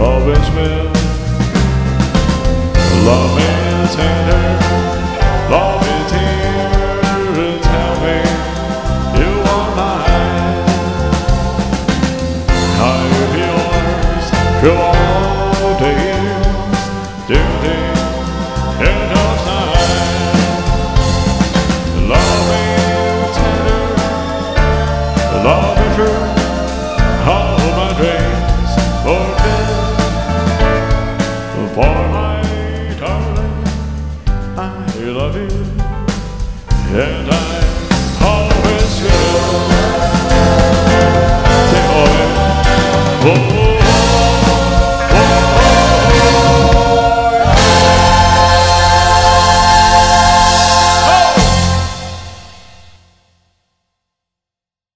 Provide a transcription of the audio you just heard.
always will. Love me tender, love me dear, and tell me you are mine. I'll be yours through all the years, till the end of time. Love me tender, love me true, all my dreams fulfilled. For my darling, I love you, and I always will. Te amo.